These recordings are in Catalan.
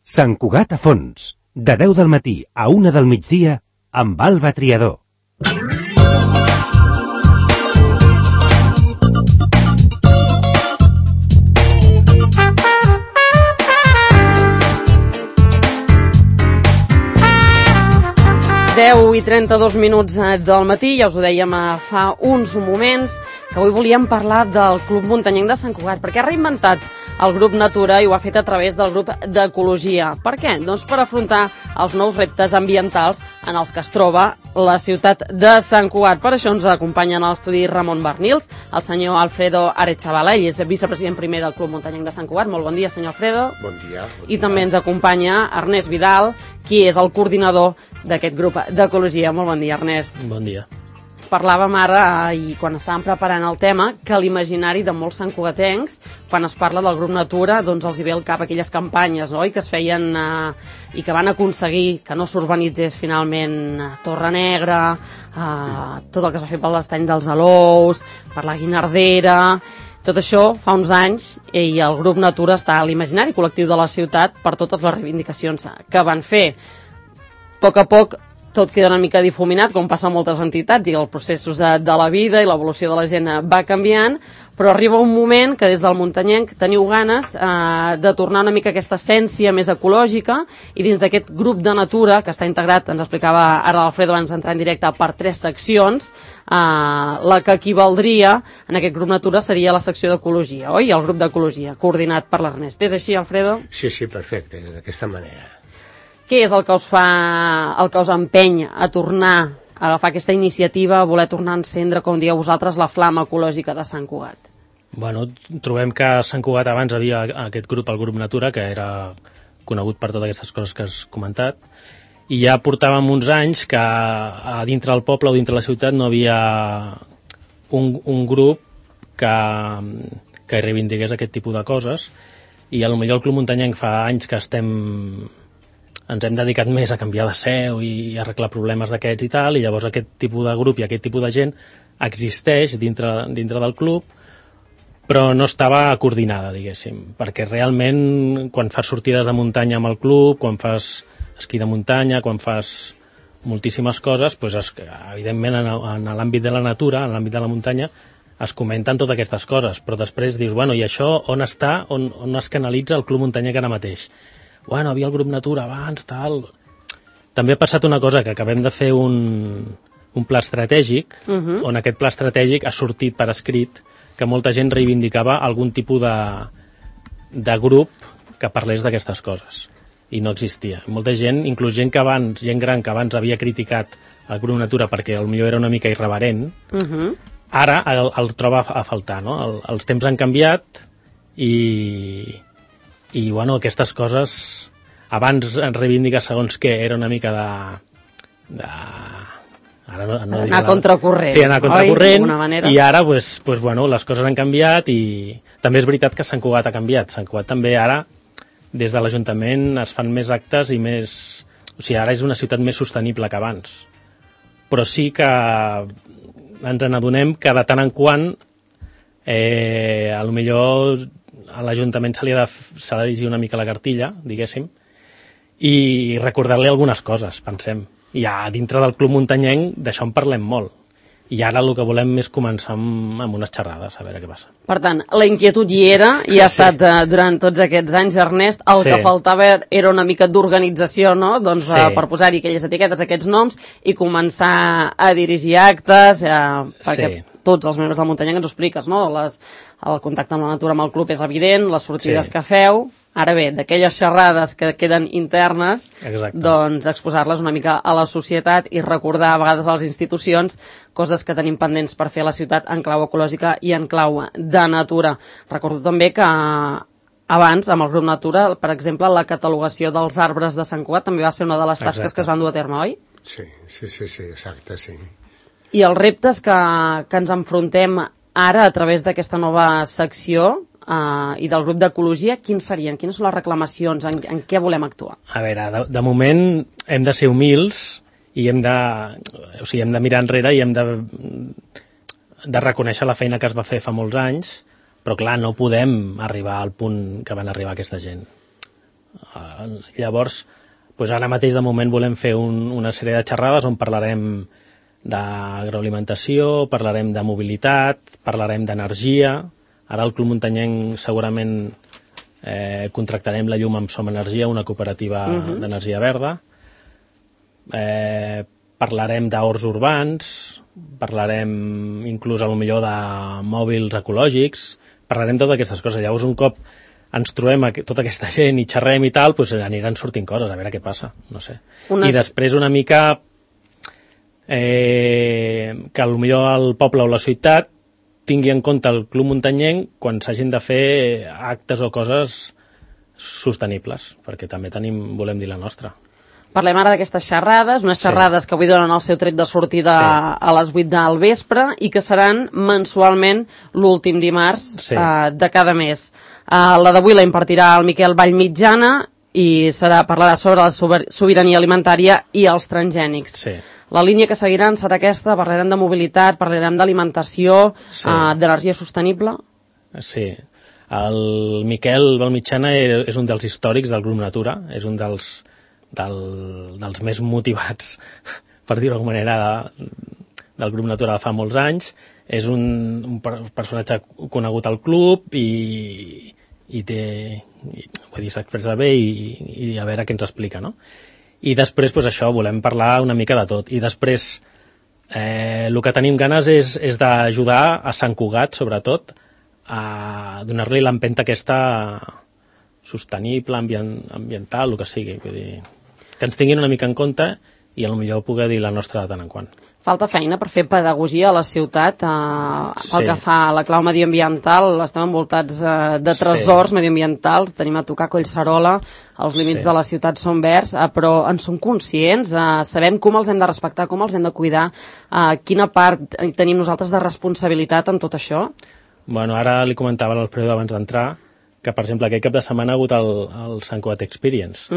Sant Cugat a fons, de 10 del matí a 1 del migdia, amb Alba Triador. I 32 minuts del matí, ja us ho dèiem fa uns moments, que avui volíem parlar del Club Muntanyenc de Sant Cugat, perquè ha reinventat el grup Natura i ho ha fet a través del grup d'Ecologia. Per què? Doncs per afrontar els nous reptes ambientals en els que es troba la ciutat de Sant Cugat. Per això ens acompanyen a l'estudi Ramon Barnils, el senyor Alfredo Arechavala, ell és vicepresident primer del Club Muntanyenc de Sant Cugat. Molt bon dia, senyor Alfredo. Bon dia. I també ens acompanya Ernest Vidal, qui és el coordinador d'aquest grup d'Ecologia. Molt bon dia, Ernest. Bon dia. Parlàvem ara, i quan estàvem preparant el tema, que l'imaginari de molts santcugatencs, quan es parla del grup Natura, doncs els hi ve al cap aquelles campanyes, oi?, que es feien i que van aconseguir que no s'urbanitzés finalment Torre Negra, tot el que es va fer per l'estany dels Alous, per la Guinardera. Tot això fa uns anys i el grup Natura està a l'imaginari col·lectiu de la ciutat per totes les reivindicacions que van fer. A poc tot queda una mica difuminat, com passa a moltes entitats, i els processos de la vida i l'evolució de la gent va canviant, però arriba un moment que des del Muntanyenc teniu ganes de tornar una mica aquesta essència més ecològica, i dins d'aquest grup de Natura, que està integrat, ens explicava ara l'Alfredo abans d'entrar en directe, per 3 seccions, la que equivaldria en aquest grup Natura seria la secció d'Ecologia, oi? El grup d'Ecologia, coordinat per l'Ernest. És així, Alfredo? Sí, perfecte, d'aquesta manera. Què és el que us empeny a tornar a agafar aquesta iniciativa, a voler tornar a encendre, com dieu vosaltres, la flama ecològica de Sant Cugat? Bueno, trobem que a Sant Cugat abans havia aquest grup, el grup Natura, que era conegut per totes aquestes coses que has comentat, i ja portàvem uns anys que a dintre del poble o dintre de la ciutat no havia un grup que reivindiqués aquest tipus de coses, i potser el Club Muntanyenc fa anys que ens hem dedicat més a canviar de seu i a arreglar problemes d'aquests i tal, i llavors aquest tipus de grup i aquest tipus de gent existeix dintre del club, però no estava coordinada, diguéssim, perquè realment quan fas sortides de muntanya amb el club, quan fas esquí de muntanya, quan fas moltíssimes coses, doncs, evidentment en l'àmbit de la natura, en l'àmbit de la muntanya, es comenten totes aquestes coses, però després dius, bueno, i això on està, on es canalitza el Club Muntanyenc ara mateix? Bueno, havia el grup Natura abans, tal... També ha passat una cosa, que acabem de fer un pla estratègic, on aquest pla estratègic ha sortit per escrit que molta gent reivindicava algun tipus de grup que parlés d'aquestes coses, i no existia. Molta gent, inclús gent gran que abans havia criticat el grup Natura perquè potser era una mica irreverent, ara el troba a faltar, no? Els temps han canviat i bueno, aquestes coses abans reivindicar segons què era una mica anar a contracorrent. Sí, anar a contracorrent, i ara bueno, les coses han canviat, i també és veritat que Sant Cugat ha canviat. Sant Cugat també ara, des de l'Ajuntament, es fan més actes i més... O sigui, ara és una ciutat més sostenible que abans. Però sí que ens n'adonem que de tant en quant potser a l'Ajuntament se li ha de llegir una mica la cartilla, diguéssim, i recordar-li algunes coses, pensem. I dintre del Club Muntanyenc d'això en parlem molt. I ara el que volem és començar amb unes xerrades, a veure què passa. Per tant, la inquietud hi era, i ha estat durant tots aquests anys, Ernest. El que faltava era una mica d'organització, no? Doncs per posar-hi aquelles etiquetes, aquests noms, i començar a dirigir actes, perquè tots els membres del Muntanyenc ens ho expliques, no? El contacte amb la natura, amb el club, és evident, les sortides que feu. Ara bé, d'aquelles xerrades que queden internes, doncs exposar-les una mica a la societat i recordar a vegades a les institucions coses que tenim pendents per fer a la ciutat en clau ecològica i en clau de natura. Recordo també que abans, amb el grup Natura, per exemple, la catalogació dels arbres de Sant Cugat també va ser una de les tasques que es van dur a terme, oi? Sí, exacte, sí. I els reptes que ens enfrontem ara a través d'aquesta nova secció i del grup d'Ecologia, quins serien? Quines són les reclamacions? En què volem actuar? A veure, de moment hem de ser humils i hem de mirar enrere i hem de reconèixer la feina que es va fer fa molts anys, però clar, no podem arribar al punt que van arribar aquesta gent. Llavors, doncs ara mateix de moment volem fer una sèrie de xerrades on parlarem d'agroalimentació, parlarem de mobilitat, parlarem d'energia. Ara al Club Muntanyenc segurament contractarem la llum amb Som Energia, una cooperativa d'energia verda. Parlarem d'horts urbans, parlarem inclús potser de mòbils ecològics, parlarem totes aquestes coses. Llavors un cop ens trobem tota aquesta gent i xerrem i tal, doncs aniran sortint coses, a veure què passa, no sé. I després una mica que potser el poble o la ciutat tingui en compte el Club Muntanyenc quan s'hagin de fer actes o coses sostenibles, perquè també volem dir la nostra. Parlem ara d'aquestes xerrades, unes xerrades que avui donen el seu tret de sortida a les 8 del vespre i que seran mensualment l'últim dimarts de cada mes. La d'avui la impartirà el Miquel Vallmitjana i parlarà sobre la sobirania alimentària i els transgènics. Sí. La línia que seguiran serà aquesta, parlarem de mobilitat, parlarem d'alimentació, d'energia sostenible. Sí, el Miquel Vallmitjana és un dels històrics del Grup Natura, és un dels més motivats, per dir-ho d'alguna manera, del Grup Natura de fa molts anys. És un personatge conegut al club i s'expressa bé i a veure què ens explica, no? I després, doncs això, volem parlar una mica de tot. I després, el que tenim ganes és d'ajudar a Sant Cugat, sobretot, a donar-li l'empenta aquesta sostenible, ambiental, el que sigui. Vull dir, que ens tinguin una mica en compte i potser poder dir la nostra de tant en quant. Falta feina per fer pedagogia a la ciutat pel que fa a la clau mediambiental. Estem envoltats de tresors mediambientals, tenim a tocar Collserola, els límits de la ciutat són verds, però en som conscients, sabem com els hem de respectar, com els hem de cuidar, quina part tenim nosaltres de responsabilitat en tot això? Bueno, ara li comentava a l'Alfredo abans d'entrar que, per exemple, aquest cap de setmana ha hagut el Sant Cugat Experience.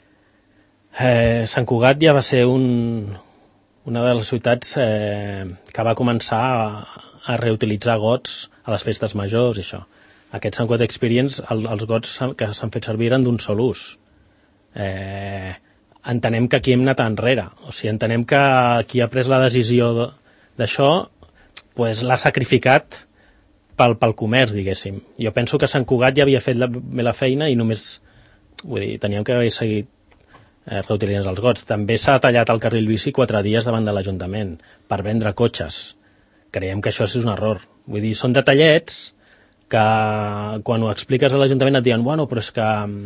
Sant Cugat ja va ser una de les ciutats que va començar a reutilitzar gots a les festes majors i això. Aquest Sant Cugat Experience, els gots que s'han fet servir eren d'un sol ús. Entenem que aquí hem anat enrere. O sigui, entenem que qui ha pres la decisió d'això l'ha sacrificat pel comerç, diguéssim. Jo penso que Sant Cugat ja havia fet bé la feina i només, teníem que haver seguit reutilitzant els gots. També s'ha tallat el carril bici 4 dies davant de l'Ajuntament per vendre cotxes. Creiem que això és un error. Vull dir, són detallets que quan ho expliques a l'Ajuntament et diuen bueno, però és que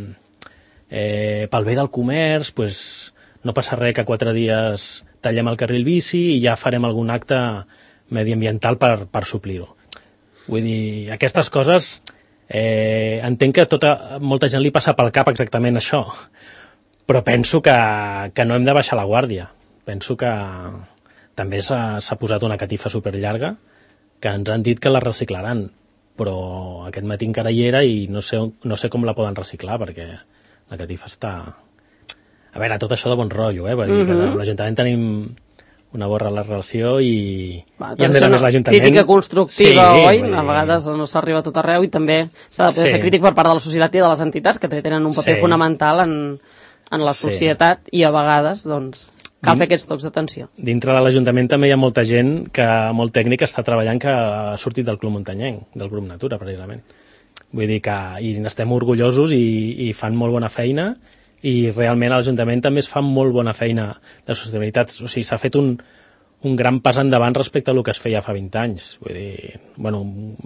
pel bé del comerç no passa res que 4 dies tallem el carril bici i ja farem algun acte mediambiental per suplir-ho. Vull dir, aquestes coses entenc que molta gent li passa pel cap exactament això, però penso que no hem de baixar la guàrdia. Penso que també s'ha posat una catifa superllarga que ens han dit que la reciclaran, però aquest matí encara hi era i no sé com la poden reciclar perquè la catifa està... A veure, tot això de bon rotllo, perquè amb l'Ajuntament tenim una bona relació i a més a més l'Ajuntament... Crítica constructiva, oi? A vegades no s'arriba a tot arreu i també s'ha de poder ser crític per part de la societat i de les entitats que tenen un paper fonamental en la societat i a vegades, doncs, cal fer aquests tocs d'atenció. Dintre de l'Ajuntament també hi ha molta gent molt tècnica està treballant que ha sortit del Club Muntanyenc, del Grup Natura, precisament. Vull dir que n'estem orgullosos i fan molt bona feina i realment a l'Ajuntament també es fa molt bona feina de sostenibilitat. O sigui, s'ha fet un gran pas endavant respecte a el que es feia fa 20 anys. Vull dir, bueno,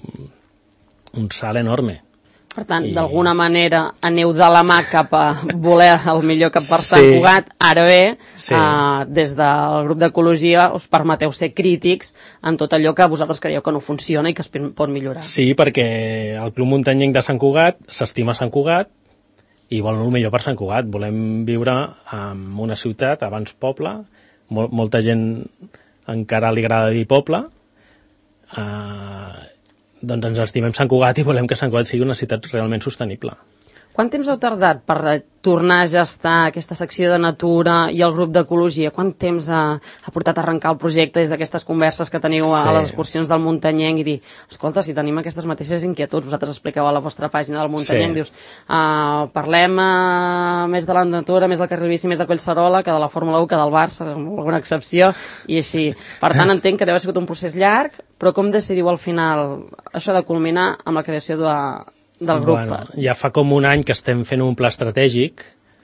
un salt enorme. Per tant, d'alguna manera aneu de la mà cap a voler el millor cap per Sant Cugat. Ara bé, des del grup d'ecologia us permeteu ser crítics en tot allò que vosaltres creieu que no funciona i que es pot millorar. Sí, perquè el Club Muntanyenc de Sant Cugat s'estima Sant Cugat i vol el millor per Sant Cugat. Volem viure en una ciutat, abans poble, molta gent encara li agrada dir poble, doncs ens estimem Sant Cugat i volem que Sant Cugat sigui una ciutat realment sostenible. Quant temps heu tardat per tornar a gestar aquesta secció de natura i el grup d'ecologia? Quant temps ha portat a arrencar el projecte des d'aquestes converses que teniu a les excursions del Muntanyenc i dir, escolta, si tenim aquestes mateixes inquietuds, vosaltres expliqueu a la vostra pàgina del Muntanyenc, dius, parlem més de la natura, més del carril bici, més de Collserola, que de la Fórmula 1, que del Barça, amb alguna excepció, i així. Per tant, entenc que deu haver sigut un procés llarg, però com decidiu al final això de culminar amb la creació del grup? Bueno, ja fa com un any que estem fent un pla estratègic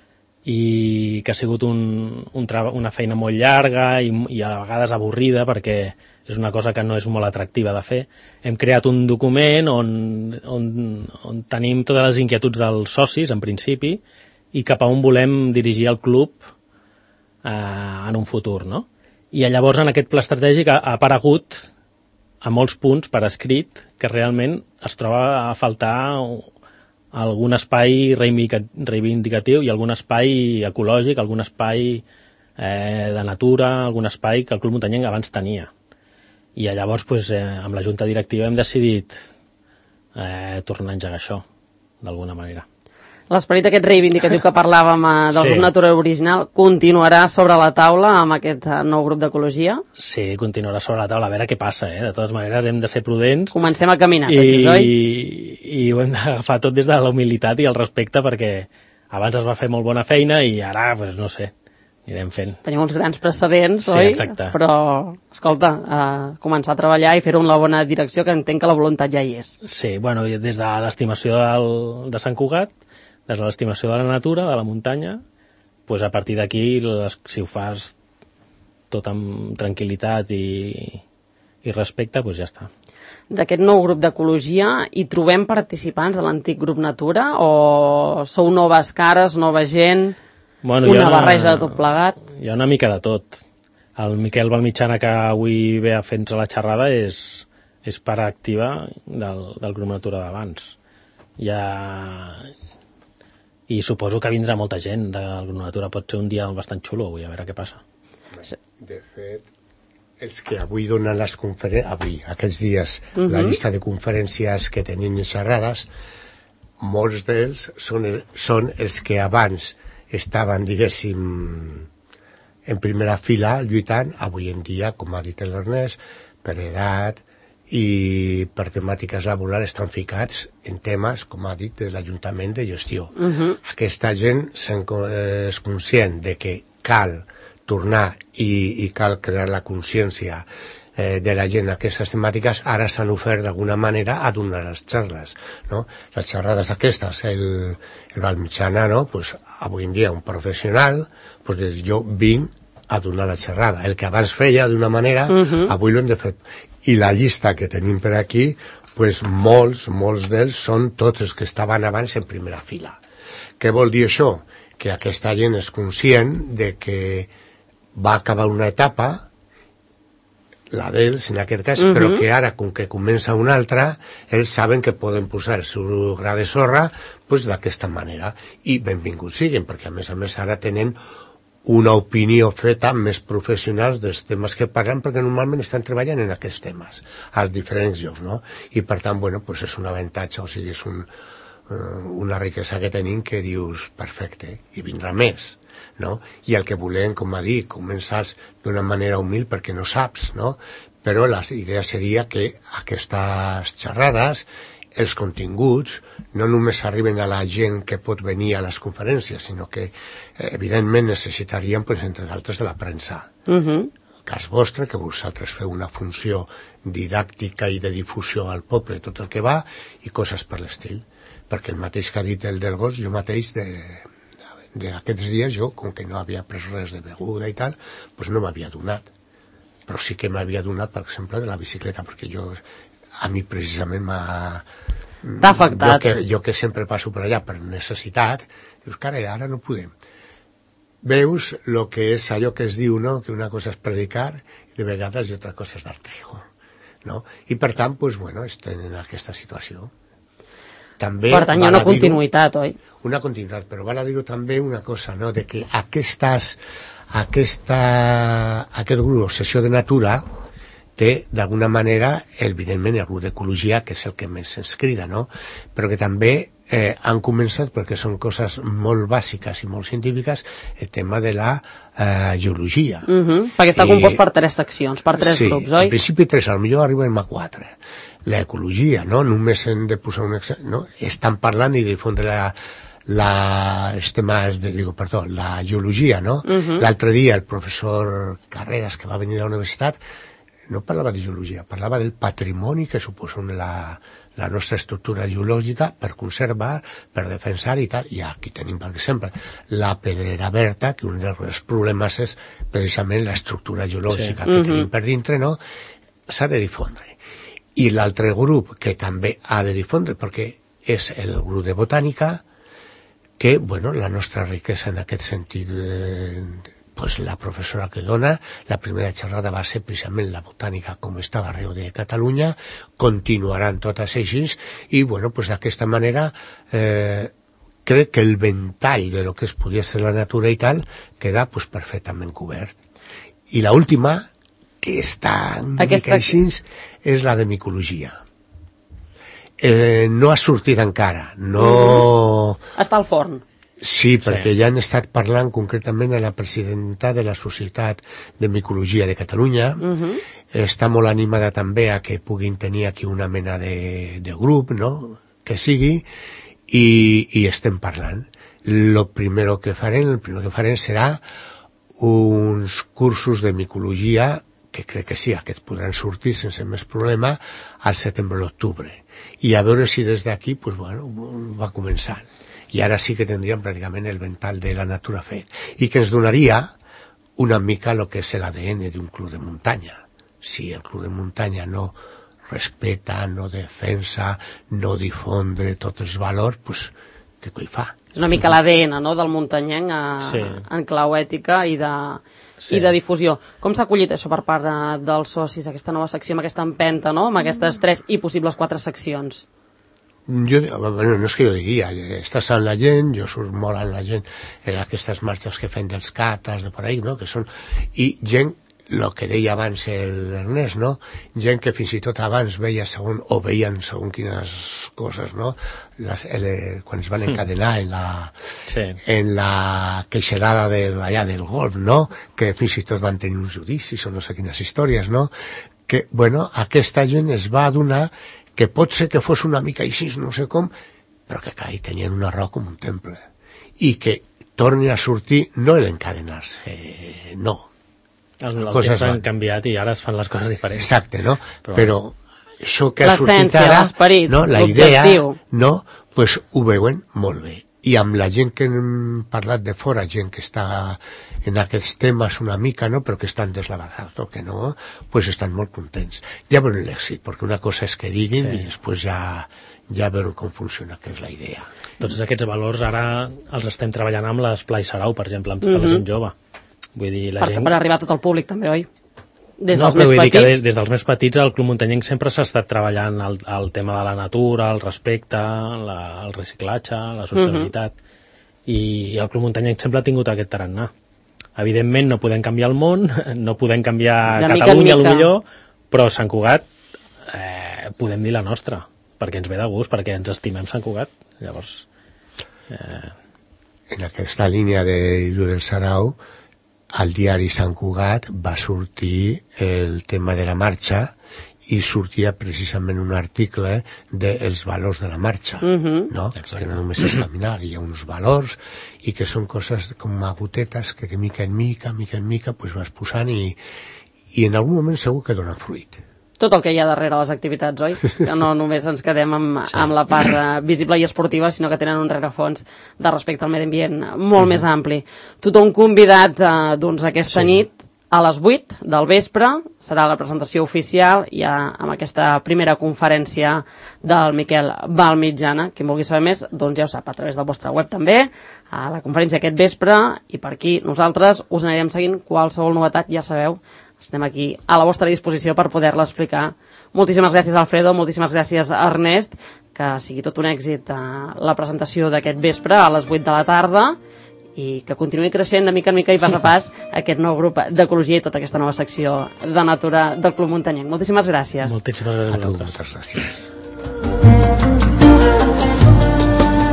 i que ha sigut una feina molt llarga i a vegades avorrida perquè és una cosa que no és molt atractiva de fer. Hem creat un document on tenim totes les inquietuds dels socis, en principi, i cap a on volem dirigir el club en un futur, no? I llavors en aquest pla estratègic ha aparegut a molts punts per escrit que realment es troba a faltar algun espai reivindicatiu i algun espai ecològic, algun espai de natura, algun espai que el Club Muntanyenc abans tenia. I llavors amb la junta directiva hem decidit tornar a engegar això, d'alguna manera. L'esperit aquest reivindicatiu que parlàvem del grup Natura original continuarà sobre la taula amb aquest nou grup d'ecologia? Sí, continuarà sobre la taula, a veure què passa, De totes maneres hem de ser prudents. Comencem a caminar, tots, oi? I ho hem d'agafar tot des de la humilitat i el respecte, perquè abans es va fer molt bona feina i ara, no sé, anirem fent. Tenim uns grans precedents, sí, oi? Exacte. Però, escolta, començar a treballar i fer-ho en la bona direcció, que entenc que la voluntat ja hi és. Sí, bueno, des de l'estimació de Sant Cugat, des de l'estimació de la natura, de la muntanya, a partir d'aquí, si ho fas tot amb tranquil·litat i respecte, ja està. D'aquest nou grup d'ecologia hi trobem participants de l'antic grup Natura o sou noves cares, nova gent, una barreja de tot plegat? Hi ha una mica de tot. El Miquel Balmitjana, que avui ve a fer-nos la xerrada, és part activa del grup Natura d'abans. I suposo que vindrà molta gent del grup Natura. Pot ser un dia bastant xulo avui, a veure què passa. De fet, els que avui donen les conferències, aquests dies, la llista de conferències que tenim xerrades, molts d'ells són els que abans estaven, diguéssim, en primera fila lluitant, avui en dia, com ha dit l'Ernest, per edat i per temàtiques laborals estan ficats en temes, com ha dit, de l'Ajuntament de gestió. Aquesta gent és conscient de que cal tornar i cal crear la consciència de la gent a aquestes temàtiques. Ara s'han ofert d'alguna manera a donar les xerrades, no? Les xerrades aquestes, el Balmitjana, no? Avui en dia un professional, jo vinc a donar la xerrada. El que abans feia d'una manera, avui l'hem de fer. I la llista que tenim per aquí, molts d'ells són tots els que estaven abans en primera fila. Què vol dir això? Que aquesta gent és conscient de que va acabar una etapa, la d'ells en aquest cas, però que ara, com que comença una altra, ells saben que poden posar el seu gra de sorra d'aquesta manera. I benvinguts siguin, perquè a més ara tenen una opinió feta més professionals dels temes que parlen, perquè normalment estan treballant en aquests temes als diferents llocs, no? I per tant, és un avantatge, o sigui, és una riquesa que tenim que dius, perfecte, i vindrà més, no? I el que volem, com a dir, començar d'una manera humil perquè no saps, no? Però la idea seria que aquestes xerrades, els continguts, no només arriben a la gent que pot venir a les conferències, sinó que, evidentment, necessitaríem, entre d'altres, de la premsa. El cas vostre, que vosaltres feu una funció didàctica i de difusió al poble, tot el que va, i coses per l'estil. Perquè el mateix que ha dit el del gos, jo mateix, d'aquests dies, jo, com que no havia pres res de beguda i tal, no m'havia donat. Però sí que m'havia donat, per exemple, de la bicicleta, perquè a mi precisament t'ha afectat. Jo que sempre passo per allà per necessitat, dius, carai, ara no podem. Veus el que és allò que es diu, no? Que una cosa és predicar i de vegades i altra cosa és dar trigo, no? I per tant, estem en aquesta situació. També per tant, hi ha una continuïtat, oi? Una continuïtat, però val a dir-ho també una cosa, no? De que aquest grup, Sessió de Natura, té, d'alguna manera, evidentment, el grup d'ecologia, que és el que més ens crida, no? Però que també han començat, perquè són coses molt bàsiques i molt científiques, el tema de la geologia. Perquè està compost per 3 seccions, per 3 grups, oi? Sí, en principi 3, potser arribem a 4. L'ecologia, no? Només hem de posar un exemple, no? Estan parlant i difondre la geologia, no? L'altre dia el professor Carreras, que va venir a la universitat, no parlava de geologia, parlava del patrimoni que suposa la nostra estructura geològica per conservar, per defensar i tal. I aquí tenim, per exemple, la Pedrera Berta, que un dels problemes és precisament l'estructura geològica que tenim per dintre, no? S'ha de difondre. I l'altre grup que també ha de difondre, perquè és el grup de botànica, que, bueno, la nostra riquesa en aquest sentit, pues la professora que dona, la primera xerrada va ser precisament la botànica com estava arreu de Catalunya, continuaran totes així, i, bueno, pues d'aquesta manera crec que el ventall de lo que es podia ser la natura i tal queda pues perfectament cobert. I l'última, que està una mica així, és la de micologia. No ha sortit encara, no... Està al forn. Sí, perquè ja han estat parlant concretament a la presidenta de la Societat de Micologia de Catalunya. Està molt animada també a que puguin tenir aquí una mena de grup, no?, que sigui, i estem parlant. El primer que farem serà uns cursos de micologia, que crec que sí, aquests podran sortir sense més problema, al setembre o l'octubre. I a veure si des d'aquí, pues, bueno, va començant. I ara sí que tindríem pràcticament el ventall de la natura fet. I que ens donaria una mica el que és l'ADN d'un club de muntanya. Si el club de muntanya no respecta, no defensa, no difondre tots els valors, pues, què coi fa? És una mica l'ADN, no?, del muntanyenc en clau ètica i de difusió. Com s'ha acollit això per part dels socis, aquesta nova secció, amb aquesta empenta, no?, amb aquestes 3 i possibles 4 seccions? Bueno, no és que jo diria, estàs amb la gent, jo surt molt amb la gent, aquestes marxes que fem dels cates, de por ahí, no?, que són... I gent, el que deia abans l'Ernest, no?, gent que fins i tot abans veien segon quines coses, no?, quan es van encadenar en la queixerada del golf, no?, que fins i tot van tenir uns judicis o no sé quines històries, no?, que, bueno, aquesta gent es va adonar que pot ser que fos una mica així, no sé com, però que carai, tenien una raó com un temple. I que torni a sortir, no l'encadenar-se, no. Els temps han canviat i ara es fan les coses diferents. Exacte, no? Però això que ha sortit ara, l'esperit, no? La idea, no? Pues ho veuen molt bé. I amb la gent que hem parlat de fora, gent que està en aquests temes una mica, no?, però que estan deslavazats, o que no, pues estan molt contents. Ja veuen l'èxit, perquè una cosa és que diguin i després ja veuen com funciona, que és la idea. Tots aquests valors ara els estem treballant amb l'Esplai Sarau, per exemple, amb tota la gent jove. Vull dir, la gent... Per arribar a tot el públic, també, oi? Des dels més petits? Des dels més petits, el Club Muntanyenc sempre s'ha estat treballant el tema de la natura, el respecte, el reciclatge, la sostenibilitat, i el Club Muntanyenc sempre ha tingut aquest tarannà. Evidentment no podem canviar el món, no podem canviar Catalunya, potser, però Sant Cugat podem dir la nostra, perquè ens ve de gust, perquè ens estimem Sant Cugat. Llavors... En aquesta línia de Llull del Sarau, al diari Sant Cugat va sortir el tema de la marxa i sortia precisament un article dels valors de la marxa, no? Que no només és caminar, hi ha uns valors i que són coses com a gotetes que de mica en mica pues vas posant i en algun moment segur que donen fruit. Tot el que hi ha darrere les activitats, oi? Que no només ens quedem amb la part visible i esportiva, sinó que tenen un rerefons de respecte al medi ambient molt més ampli. Tothom convidat doncs aquesta nit a les 8 del vespre serà la presentació oficial ja amb aquesta primera conferència del Miquel Vallmitjana. Qui en vulgui saber més, doncs ja ho sap, a través del vostre web també, a la conferència aquest vespre, i per aquí nosaltres us anirem seguint qualsevol novetat, ja sabeu, estem aquí a la vostra disposició per poder-la explicar. Moltíssimes gràcies, Alfredo, moltíssimes gràcies, Ernest, que sigui tot un èxit la presentació d'aquest vespre a les 8 de la tarda i que continuï creixent de mica en mica i pas a pas aquest nou grup d'ecologia i tota aquesta nova secció de natura del Club Muntanyenc. Moltíssimes gràcies. Moltíssimes gràcies a vosaltres. Moltes gràcies.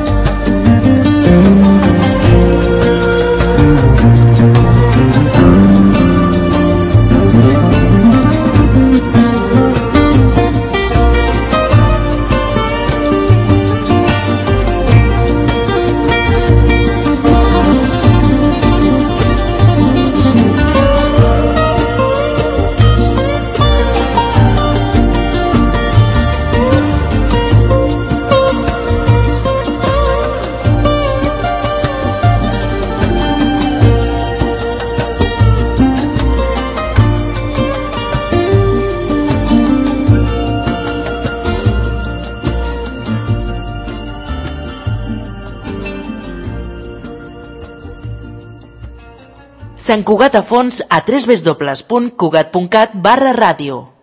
Sant Cugat a fons a www.cugat.cat/ràdio.